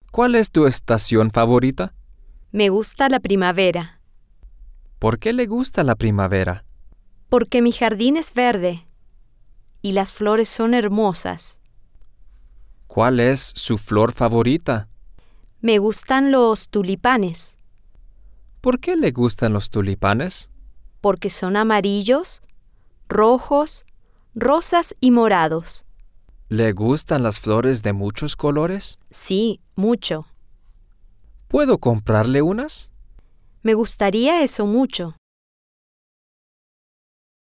¿Cuál es tu estación favorita? Me gusta la primavera, ¿Por qué le gusta la primavera? porque mi jardín es verde y las flores son hermosas. ¿Cuál es su flor favorita? Me gustan los tulipanes, ¿Por qué le gustan los tulipanes? porque son amarillos, rojos, rosas y morados. ¿Le gustan las flores de muchos colores? Sí, mucho. ¿Puedo comprarle unas? Me gustaría eso mucho.